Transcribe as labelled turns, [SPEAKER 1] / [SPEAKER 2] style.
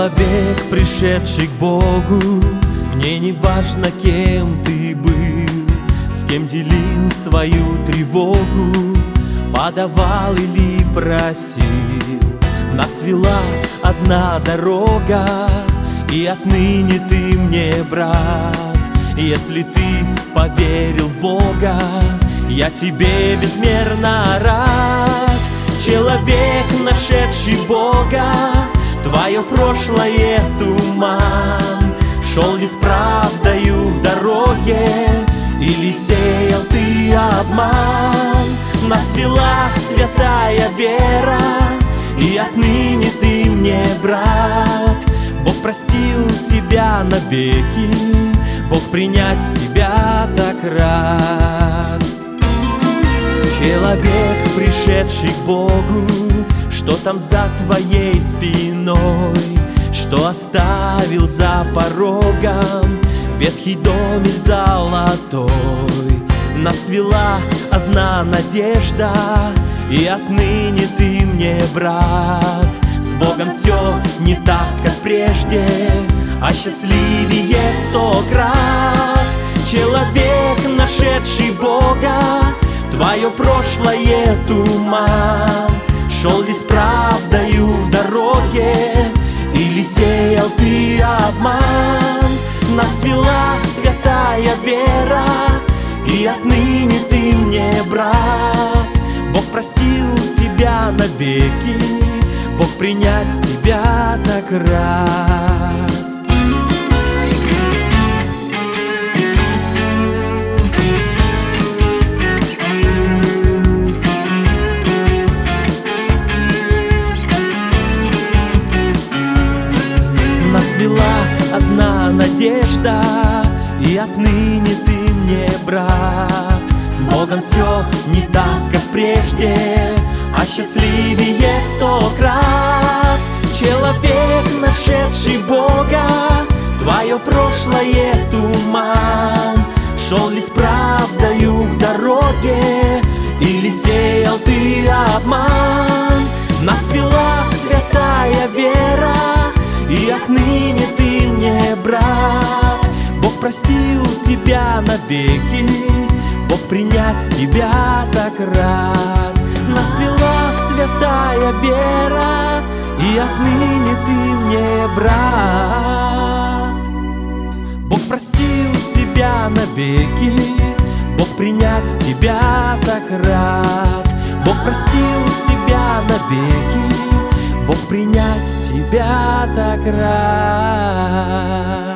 [SPEAKER 1] Человек, пришедший к Богу, мне не важно, кем ты был, с кем делил свою тревогу, подавал или просил. Нас вела одна дорога, и отныне ты мне брат. Если ты поверил в Бога, я тебе безмерно рад. Человек, нашедший Бога, твое прошлое туман. Шел ли с правдою в дороге, или сеял ты обман? Нас вела святая вера, и отныне ты мне брат. Бог простил тебя навеки, Бог принять тебя так рад. Человек, пришедший к Богу, что там за твоей спиной, что оставил за порогом ветхий домик золотой. Нас вела одна надежда, и отныне ты мне брат. С Богом все не так, как прежде, а счастливее в 100 крат. Человек, нашедший Бога, твое прошлое туман. Шел ли с правдою в дороге, или сеял ты обман? Нас вела святая вера, и отныне ты мне брат. Бог простил тебя навеки, Бог принять тебя так рад. Нас вела одна надежда, и отныне ты мне брат. С Богом все не так, как прежде, а счастливее в 100 крат. Человек, нашедший Бога, твое прошлое туман. Шел ли с правдою в дороге, или сеял ты обман? Нас вела святая вера, и отныне ты мне брат. Бог простил тебя навеки, Бог принять тебя так рад. Нас вела святая вера, и отныне ты мне брат. Бог простил тебя навеки, Бог принять тебя так рад. Бог простил тебя навеки, Бог принять тебя так рад.